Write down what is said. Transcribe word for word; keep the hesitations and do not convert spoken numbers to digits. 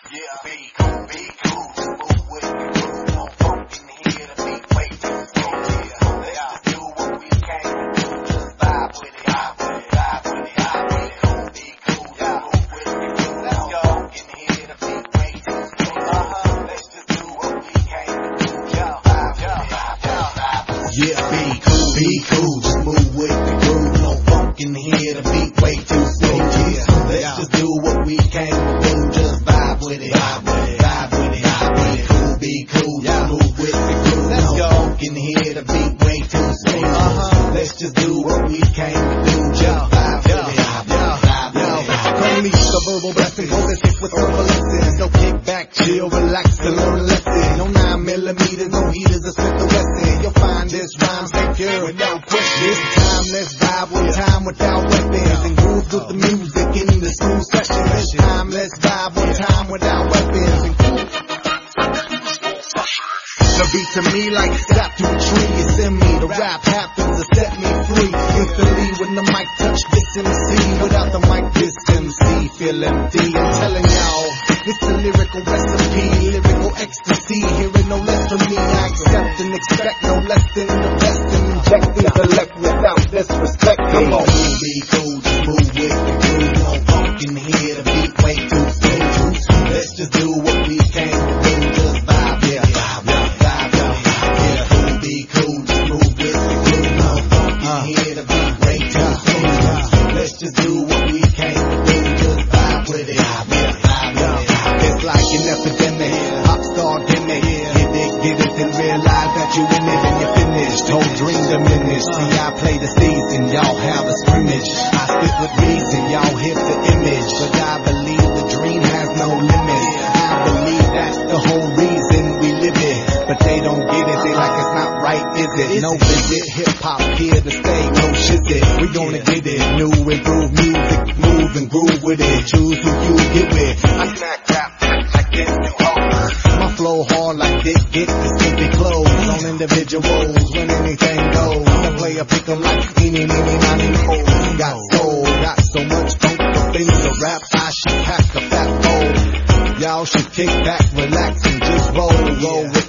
Yeah, be cool, be cool, just move with the groove. No funk in here, the beat way too strong. Yeah, let's just do what we came to do. Just vibe with it, vibe with it, vibe with it, vibe with it. Cool, be cool, just move with the groove. Let's go. No funk in here, the beat way too strong. Uh-huh. Let's just do what we came to do. Just vibe with it, vibe with it, vibe with it. Yeah, be cool, be cool, just move with the groove. No funk in here, the beat way too slow. Yeah, let's just do what we came to do. Just vibe with it, vibe with it, vibe with it, vibe with it. Cool, be cool, just move with the groove. Let's go. No funk in here, the beat way too slow. Uh-huh. Let's just do what we came to do. Just vibe with it, vibe with it, vibe with it. Unleash the verbal blessing, hold this hit with turbulence. No kickback, chill, relax, and learn a lesson. No nine millimeters, no heaters, a Smith and Wesson. You'll find this rhyme secure without question. This time, let's vibe with time without weapons. And groove with the music in the smooth session. This time, let's vibe with time without weapons. And the beat to me like a sap to a tree. It's in me, the rap happens to set me free. Instantly when the mic touch this M C. Without the mic, this M C feel empty. I'm telling y'all, it's a lyrical recipe, lyrical ecstasy. Hearing no less from me, I accept and expect no less than the best. And inject intellect without disrespect. Come on, be cool, just move with the groove. No funk in here, the beat way too slow. Let's just do what we came to do. Just vibe, yeah, vibe, vibe, vibe, yeah. Cool, be cool, just move with the groove. No funk in here, the beat way too slow. Let's just do what we came to do. Just vibe with it, vibe, vibe, vibe. It's like an epidemic, pop star gimmick. Get it, get it, then realize that you in it and you're finished. Whole dream diminished. See, I play the season, y'all have a scrimmage. I spit with reason, y'all hit the image. But I believe the dream has no limits. I believe that's the whole reason we live it. But they don't get it, they like it's not right, is it? No visit, hip hop here to stay, no shit it. We gonna get it, new improved music, move and groove with it. Choose who you get with. I smack rap like this new hoes. My flow hard like this, get the skimpy clothes on individuals when anything goes. The player pick 'em like eeny, meeny, miny, mo. Got soul, got so much funk up in the rap, I should pack a fat bowl. Y'all should kick back, relax, and just roll, roll with